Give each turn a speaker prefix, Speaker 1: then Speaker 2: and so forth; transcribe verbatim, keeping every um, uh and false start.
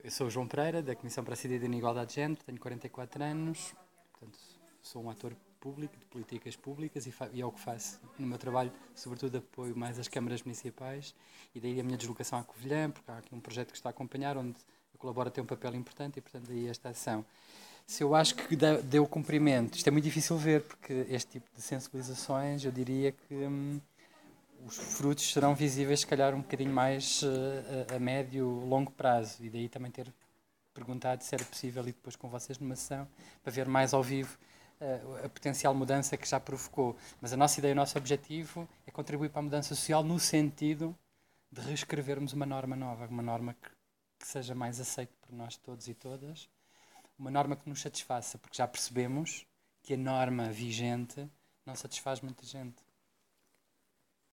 Speaker 1: Eu sou o João Pereira, da Comissão para a Cidadania e Igualdade de Género, tenho quarenta e quatro anos, portanto, sou um ator público, de políticas públicas, e, e é o que faço no meu trabalho, sobretudo apoio mais às câmaras municipais, e daí a minha deslocação à Covilhã, porque há aqui um projeto que está a acompanhar, onde a Colabora tem um papel importante, e portanto daí esta ação. Se eu acho que deu cumprimento, isto é muito difícil ver, porque este tipo de sensibilizações, eu diria que hum, os frutos serão visíveis, se calhar, um bocadinho mais uh, a, a médio, longo prazo, e daí também ter perguntado se era possível ir depois com vocês numa sessão, para ver mais ao vivo uh, a potencial mudança que já provocou. Mas a nossa ideia, o nosso objetivo é contribuir para a mudança social no sentido de reescrevermos uma norma nova, uma norma que, que seja mais aceita por nós todos e todas, uma norma que nos satisfaça, porque já percebemos que a norma vigente não satisfaz muita gente.